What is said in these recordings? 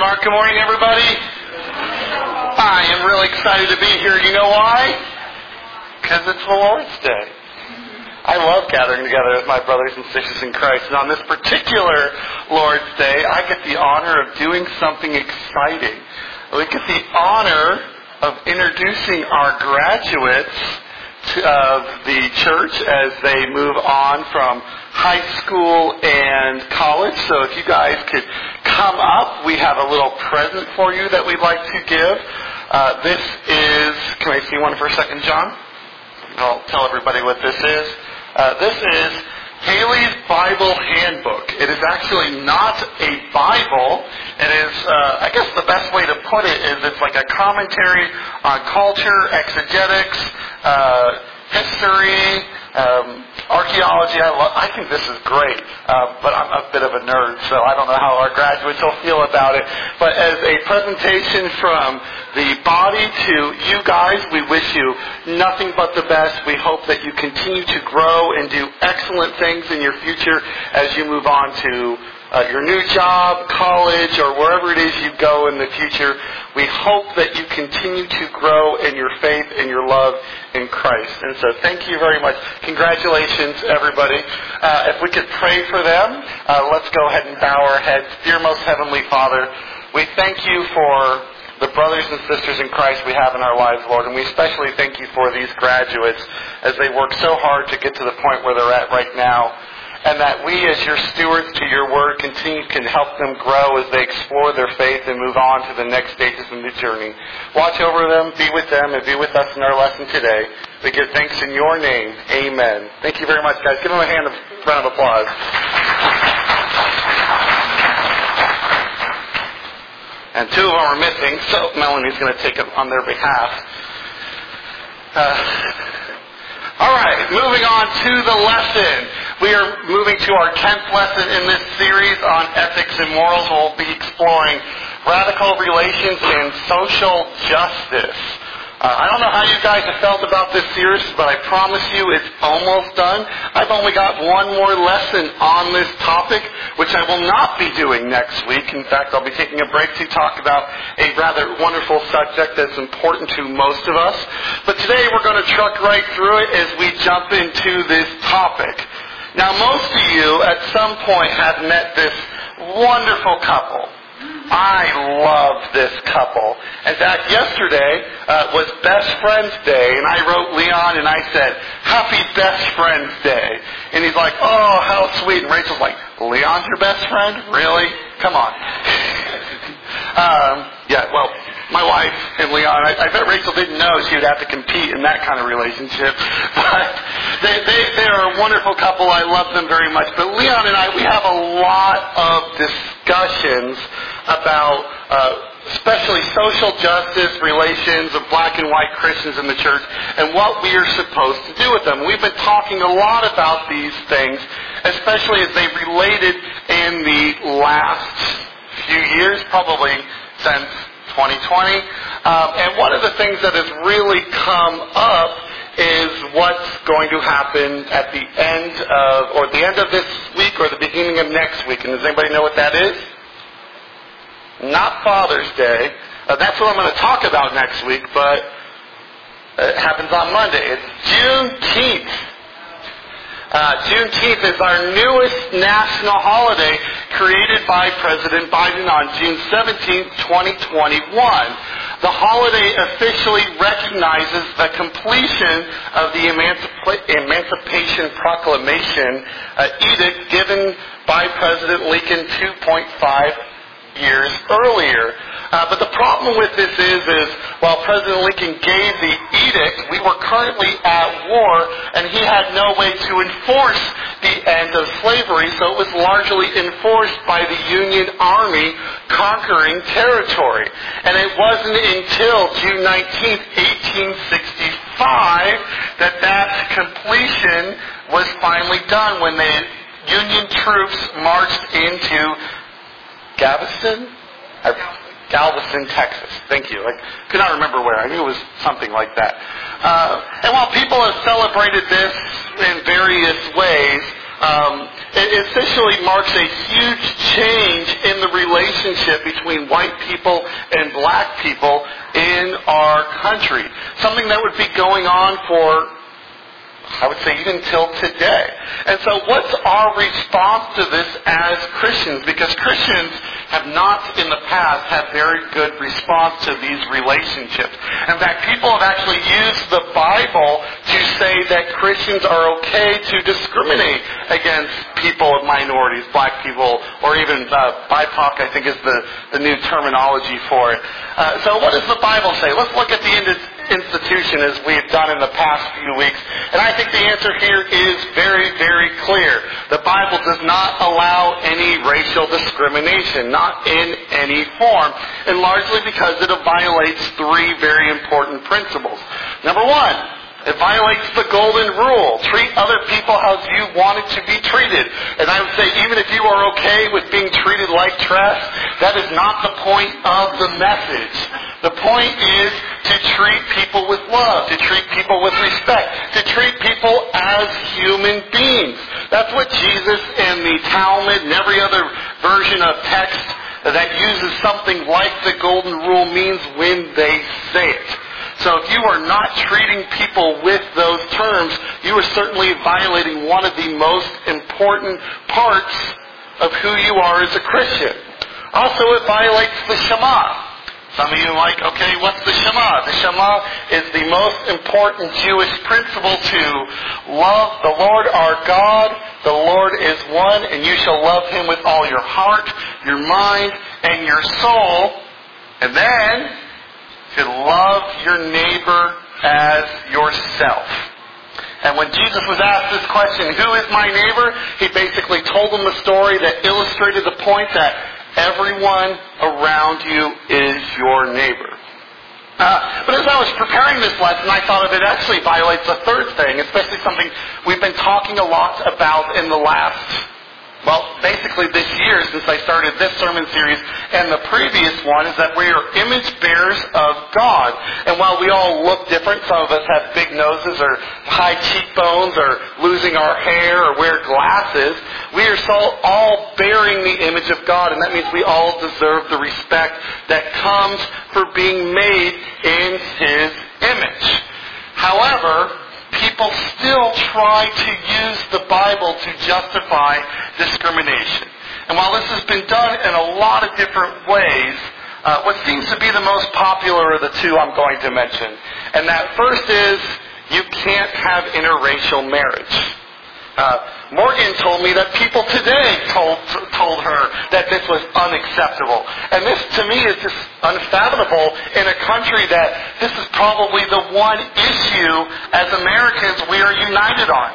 Mark. Good morning, everybody. I am really excited to be here. You know why? Because it's the Lord's Day. I love gathering together with my brothers and sisters in Christ. And on this particular Lord's Day, I get the honor of doing something exciting. We get the honor of introducing our graduates of the church as they move on from high school and college. So if you guys could come up, we have a little present for you that we'd like to give. This is, can I see one for a second, John? I'll tell everybody what this is. This is Haley's Bible Handbook. It is actually not a Bible. It is, I guess the best way to put it is it's like a commentary on culture, exegetics, history, archaeology. I think this is great, but I'm a bit of a nerd, so I don't know how our graduates will feel about it. But as a presentation from the body to you guys, we wish you nothing but the best. We hope that you continue to grow and do excellent things in your future as you move on to your new job, college, or wherever it is you go in the future. We hope that you continue to grow in your faith and your love in Christ. And so thank you very much. Congratulations, everybody. If we could pray for them, let's go ahead and bow our heads. Dear most Heavenly Father, we thank you for the brothers and sisters in Christ we have in our lives, Lord. And we especially thank you for these graduates as they work so hard to get to the point where they're at right now. And that we, as your stewards to your word, can help them grow as they explore their faith and move on to the next stages of the journey. Watch over them, be with them, and be with us in our lesson today. We give thanks in your name. Amen. Thank you very much, guys. Give them a round of applause. And two of them are missing, so Melanie's going to take it on their behalf. All right, moving on to the lesson. We are moving to our 10th lesson in this series on ethics and morals. We'll be exploring radical relations and social justice. I don't know how you guys have felt about this series, but I promise you it's almost done. I've only got one more lesson on this topic, which I will not be doing next week. In fact, I'll be taking a break to talk about a rather wonderful subject that's important to most of us. But today we're going to truck right through it as we jump into this topic. Now, most of you at some point have met this wonderful couple. I love this couple. In fact, yesterday was Best Friends Day, and I wrote Leon and I said, Happy Best Friends Day. And he's like, oh, how sweet. And Rachel's like, Leon's your best friend? Really? Come on. My wife and Leon, I bet Rachel didn't know she would have to compete in that kind of relationship. But they are a wonderful couple. I love them very much. But Leon and I, we have a lot of discussions about especially social justice, relations of black and white Christians in the church, and what we are supposed to do with them. We've been talking a lot about these things, especially as they related in the last few years, probably since 2020. And one of the things that has really come up is what's going to happen at the end of this week or the beginning of next week. And does anybody know what that is? Not Father's Day. That's what I'm going to talk about next week, but it happens on Monday. It's Juneteenth. Juneteenth is our newest national holiday created by President Biden on June 17, 2021. The holiday officially recognizes the completion of the Emancipation Proclamation edict given by President Lincoln 2.5 years earlier. But the problem with this is while President Lincoln gave the edict, we were currently at war, and he had no way to enforce the end of slavery, so it was largely enforced by the Union Army conquering territory. And it wasn't until June 19th, 1865, that completion was finally done when the Union troops marched into Galveston, Texas. Thank you. I could not remember where. I knew it was something like that. And while people have celebrated this in various ways, it essentially marks a huge change in the relationship between white people and black people in our country. Something that would be going on for, I would say, even till today. And so what's our response to this as Christians? Because Christians have not in the past had very good response to these relationships. In fact, people have actually used the Bible to say that Christians are okay to discriminate against people of minorities, black people, or even BIPOC, I think is the new terminology for it. So what does the Bible say? Let's look at the institution as we've done in the past few weeks. And I think the answer here is very, very clear. The Bible does not allow any racial discrimination, not in any form, and largely because it violates three very important principles. Number one, it violates the golden rule. Treat other people as you wanted to be treated. And I would say even if you are okay with being treated like trash, that is not the point of the message. The point is to treat people with love, to treat people with respect, to treat people as human beings. That's what Jesus and the Talmud and every other version of text that uses something like the golden rule means when they say it. So if you are not treating people with those terms, you are certainly violating one of the most important parts of who you are as a Christian. Also, it violates the Shema. Some of you are like, okay, what's the Shema? The Shema is the most important Jewish principle to love the Lord our God. The Lord is one, and you shall love Him with all your heart, your mind, and your soul. And then to love your neighbor as yourself. And when Jesus was asked this question, who is my neighbor? He basically told them the story that illustrated the point that everyone around you is your neighbor. But as I was preparing this lesson, I thought it actually violates a third thing, especially something we've been talking a lot about in the last, basically this year since I started this sermon series, and the previous one is that we are image bearers of God. And while we all look different, some of us have big noses or high cheekbones or losing our hair or wear glasses, we are all bearing the image of God, and that means we all deserve the respect that comes for being made in His image. However, people still try to use the Bible to justify discrimination. And while this has been done in a lot of different ways, what seems to be the most popular are the two I'm going to mention. And that first is, you can't have interracial marriage. Morgan told me that people today told her that this was unacceptable. And this, to me, is just unfathomable in a country that this is probably the one issue as Americans we are united on.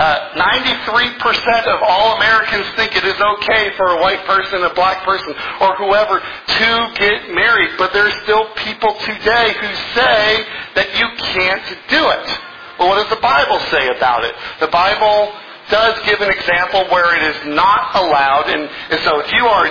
93% of all Americans think it is okay for a white person, a black person, or whoever to get married. But there are still people today who say that you can't do it. Well, what does the Bible say about it? The Bible does give an example where it is not allowed. And so if you are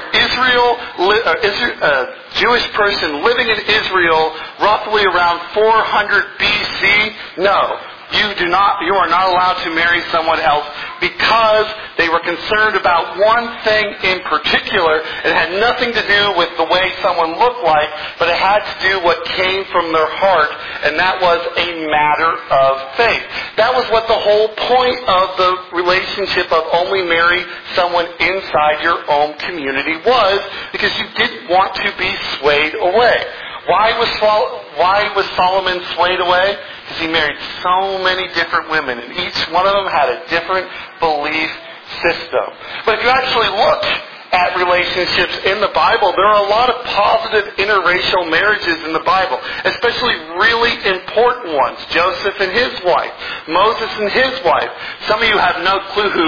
a Jewish person living in Israel roughly around 400 BC, no. You are not allowed to marry someone else because they were concerned about one thing in particular. It had nothing to do with the way someone looked like, but it had to do what came from their heart, and that was a matter of faith. That was what the whole point of the relationship of only marry someone inside your own community was, because you didn't want to be swayed away. Why was Solomon swayed away? Because he married so many different women, and each one of them had a different belief system. But if you actually look at relationships in the Bible, there are a lot of positive interracial marriages in the Bible, especially really important ones. Joseph and his wife, Moses and his wife. Some of you have no clue who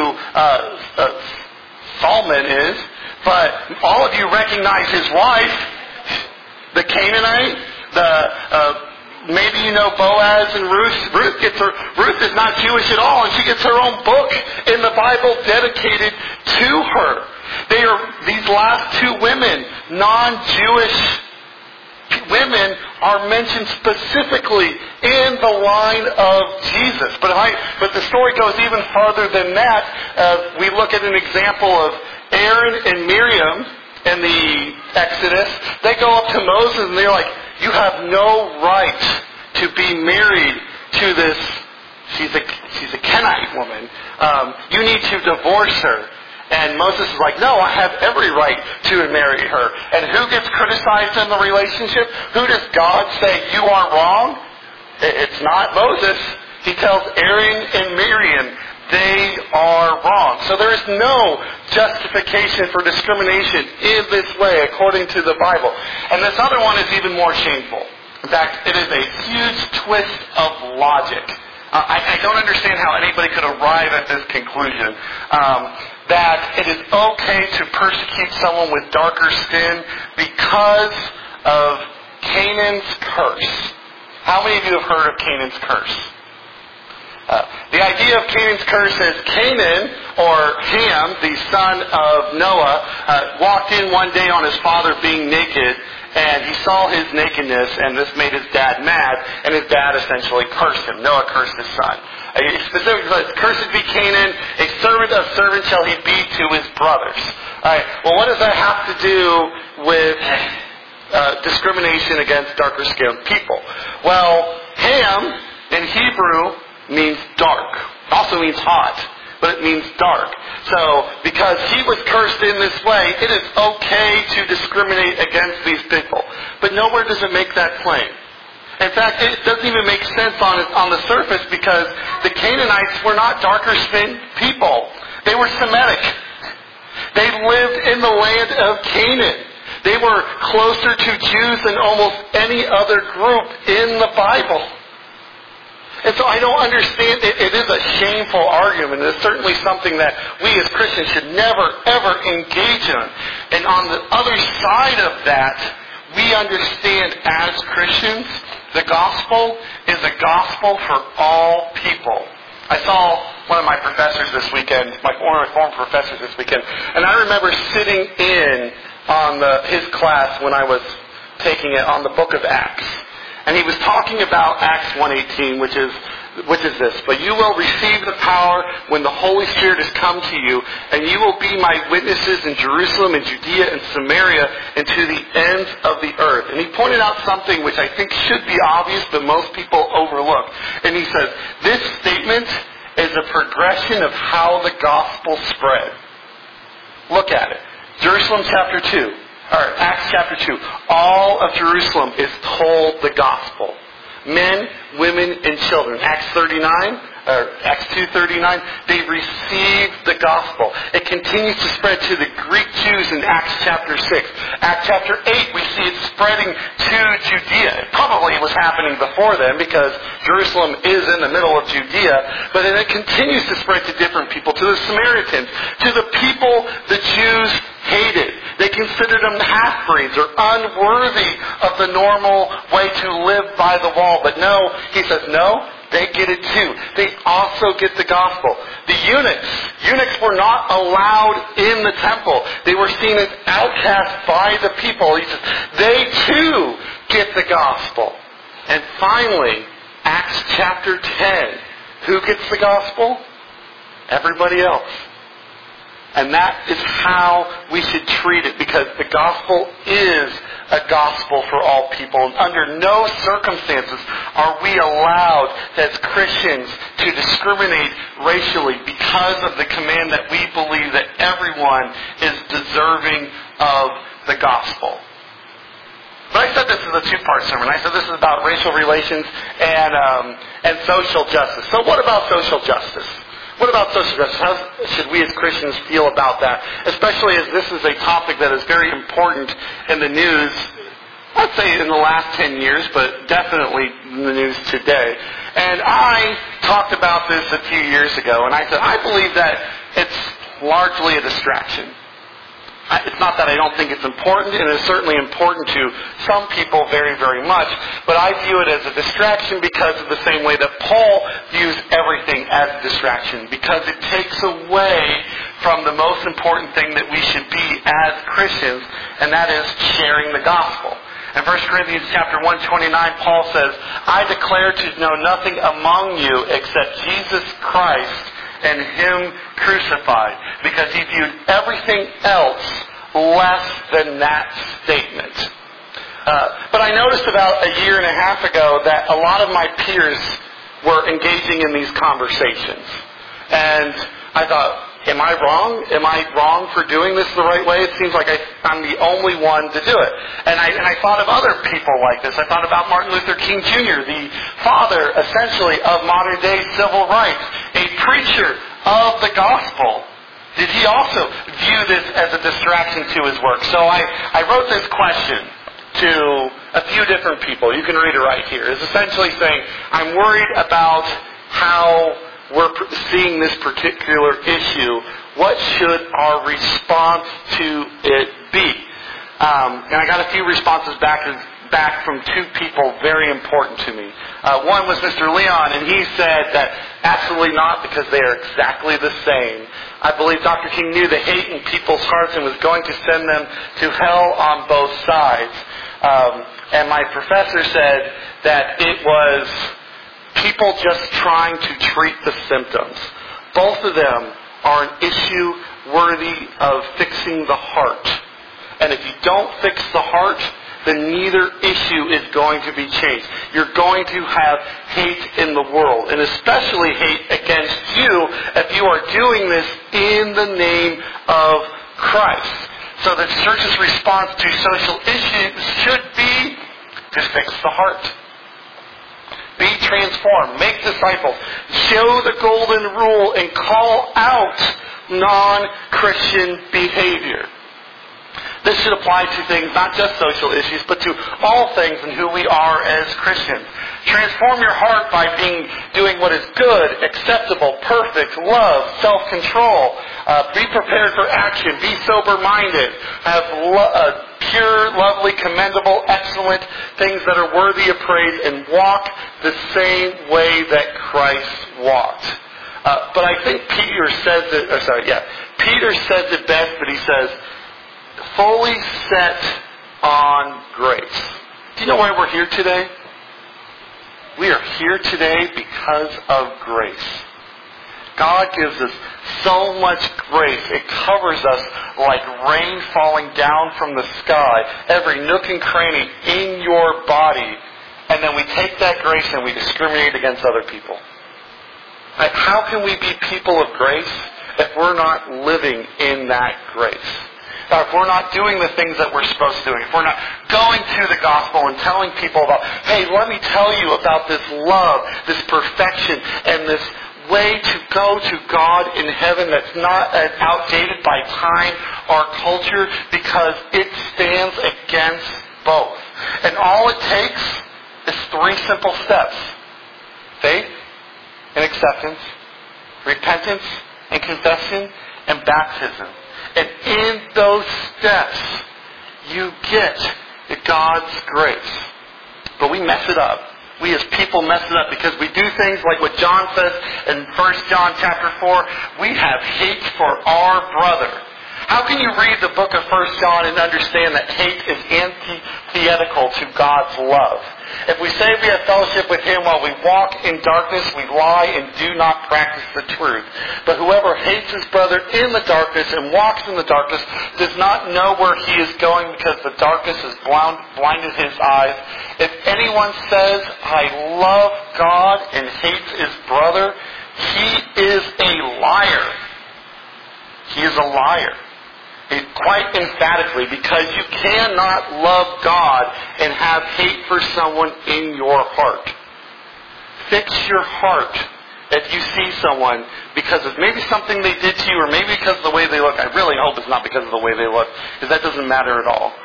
Solomon is, but all of you recognize his wife, the Canaanite, maybe you know Boaz and Ruth. Ruth is not Jewish at all, and she gets her own book in the Bible dedicated to her. These last two women, non-Jewish women are mentioned specifically in the line of Jesus. But the story goes even farther than that. We look at an example of Aaron and Miriam in the Exodus. They go up to Moses and they're like, you have no right to be married to this. She's a Kenite woman. You need to divorce her. And Moses is like, no, I have every right to marry her. And who gets criticized in the relationship? Who does God say, you are wrong? It's not Moses. He tells Aaron and Miriam, they are wrong. So there is no justification for discrimination in this way, according to the Bible. And this other one is even more shameful. In fact, it is a huge twist of logic. I don't understand how anybody could arrive at this conclusion. That it is okay to persecute someone with darker skin because of Canaan's curse. How many of you have heard of Canaan's curse? The idea of Canaan's curse is Canaan, or Ham, the son of Noah, walked in one day on his father being naked, and he saw his nakedness, and this made his dad mad, and his dad essentially cursed him. Noah cursed his son. Specifically says, cursed be Canaan, a servant of servants shall he be to his brothers. Alright, well, what does that have to do with discrimination against darker skinned people? Well, Ham in Hebrew means dark. It also means hot, but it means dark. So, because he was cursed in this way, it is okay to discriminate against these people. But nowhere does it make that plain. In fact, it doesn't even make sense on the surface because the Canaanites were not darker-skinned people. They were Semitic. They lived in the land of Canaan. They were closer to Jews than almost any other group in the Bible. And so I don't understand. It is a shameful argument. It's certainly something that we as Christians should never, ever engage in. And on the other side of that, we understand as Christians, the gospel is a gospel for all people. I saw one of my professors this weekend, one of my former professors this weekend, and I remember sitting in on his class when I was taking it on the book of Acts. And he was talking about Acts 1:18, which is this: but you will receive the power when the Holy Spirit has come to you, and you will be my witnesses in Jerusalem and Judea and Samaria and to the ends of the earth. And he pointed out something which I think should be obvious, but most people overlook. And he says, this statement is a progression of how the gospel spread. Look at it. Jerusalem chapter 2. Acts chapter 2. All of Jerusalem is told the gospel. Men, women, and children. Acts 2:39, they received the gospel. It continues to spread to the Greek Jews in Acts chapter 6. Acts chapter 8, we see it spreading to Judea. It probably was happening before then because Jerusalem is in the middle of Judea. But then it continues to spread to different people, to the Samaritans, to the people the Jews hated. They considered them half-breeds or unworthy of the normal way to live by the wall. But no, he says, no, they get it too. They also get the gospel. The eunuchs were not allowed in the temple. They were seen as outcasts by the people. He says, they too get the gospel. And finally, Acts chapter 10. Who gets the gospel? Everybody else. And that is how we should treat it, because the gospel is a gospel for all people. And under no circumstances are we allowed as Christians to discriminate racially because of the command that we believe that everyone is deserving of the gospel. But I said this is a two-part sermon. I said this is about racial relations and social justice. So what about social justice? What about social justice? How should we as Christians feel about that? Especially as this is a topic that is very important in the news, I'd say in the last 10 years, but definitely in the news today. And I talked about this a few years ago, and I said, I believe that it's largely a distraction. It's not that I don't think it's important, and it's certainly important to some people very, very much, but I view it as a distraction because of the same way that Paul views everything as a distraction, because it takes away from the most important thing that we should be as Christians, and that is sharing the gospel. In 1 Corinthians chapter 1:29, Paul says, I declare to know nothing among you except Jesus Christ and Him crucified, because he viewed everything else less than that statement. But I noticed about a year and a half ago that a lot of my peers were engaging in these conversations. And I thought, am I wrong? Am I wrong for doing this the right way? It seems like I'm the only one to do it. And I thought of other people like this. I thought about Martin Luther King Jr., the father, essentially, of modern-day civil rights, a preacher of the gospel. Did he also view this as a distraction to his work? So I wrote this question to a few different people. You can read it right here. It's essentially saying, I'm worried about how we're seeing this particular issue. What should our response to it be? And I got a few responses back from two people very important to me. One was Mr. Leon, and he said that absolutely not, because they are exactly the same. I believe Dr. King knew the hate in people's hearts and was going to send them to hell on both sides. And my professor said that it was people just trying to treat the symptoms. Both of them are an issue worthy of fixing the heart. And if you don't fix the heart, then neither issue is going to be changed. You're going to have hate in the world, and especially hate against you if you are doing this in the name of Christ. So the church's response to social issues should be to fix the heart. Be transformed. Make disciples. Show the golden rule and call out non-Christian behavior. This should apply to things, not just social issues, but to all things and who we are as Christians. Transform your heart by doing what is good, acceptable, perfect, love, self-control. Be prepared for action. Be sober-minded. Have pure, lovely, commendable, excellent things that are worthy of praise, and walk the same way that Christ walked. But I think Peter says it best, but he says, fully set on grace. Do you know why we're here today? We are here today because of grace. God gives us so much grace. It covers us like rain falling down from the sky, every nook and cranny in your body. And then we take that grace and we discriminate against other people. How can we be people of grace if we're not living in that grace? If we're not doing the things that we're supposed to do, if we're not going to the gospel and telling people about, hey, let me tell you about this love, this perfection, and this way to go to God in heaven that's not outdated by time or culture, because it stands against both. And all it takes is 3 simple steps. Faith and acceptance, repentance and confession, and baptism. And in those steps, you get God's grace. But we mess it up. We as people mess it up because we do things like what John says in 1 John chapter 4. We have hate for our brother. How can you read the book of 1 John and understand that hate is antithetical to God's love? If we say we have fellowship with Him while we walk in darkness, we lie and do not practice the truth. But whoever hates his brother in the darkness and walks in the darkness does not know where he is going, because the darkness has blinded his eyes. If anyone says, I love God, and hates his brother, he is a liar. He is a liar. Quite emphatically, because you cannot love God and have hate for someone in your heart. Fix your heart if you see someone because of maybe something they did to you, or maybe because of the way they look. I really hope it's not because of the way they look, because that doesn't matter at all.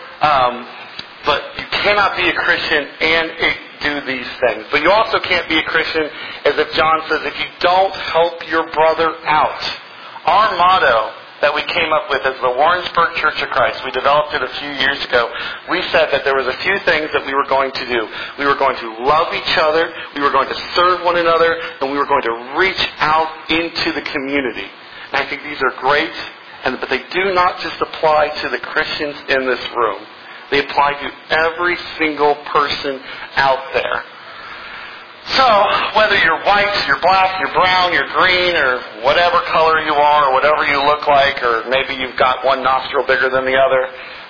But you cannot be a Christian and do these things. But you also can't be a Christian, as if John says, if you don't help your brother out. Our motto that we came up with as the Warrensburg Church of Christ, we developed it a few years ago. We said that there was a few things that we were going to do. We were going to love each other, we were going to serve one another, and we were going to reach out into the community. And I think these are great, but they do not just apply to the Christians in this room. They apply to every single person out there. So, whether you're white, you're black, you're brown, you're green, or whatever color you are, or whatever you look like, or maybe you've got one nostril bigger than the other,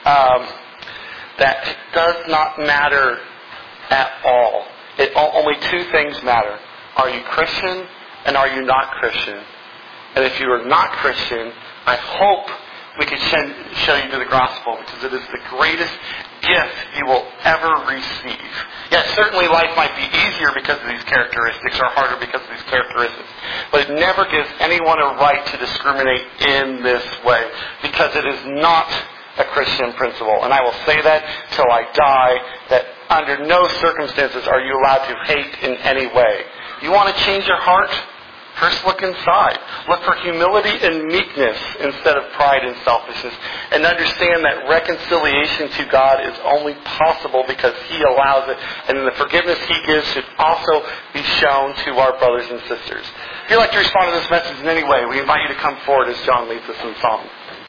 that does not matter at all. Only two things matter. Are you Christian, and are you not Christian? And if you are not Christian, I hope we can show you to the gospel, because it is the greatest gift you will ever receive. Yes, certainly life might be easier because of these characteristics, or harder because of these characteristics. But it never gives anyone a right to discriminate in this way, because it is not a Christian principle. And I will say that till I die, that under no circumstances are you allowed to hate in any way. You want to change your heart? First look inside. Look for humility and meekness instead of pride and selfishness. And understand that reconciliation to God is only possible because He allows it. And the forgiveness He gives should also be shown to our brothers and sisters. If you'd like to respond to this message in any way, we invite you to come forward as John leads us in song.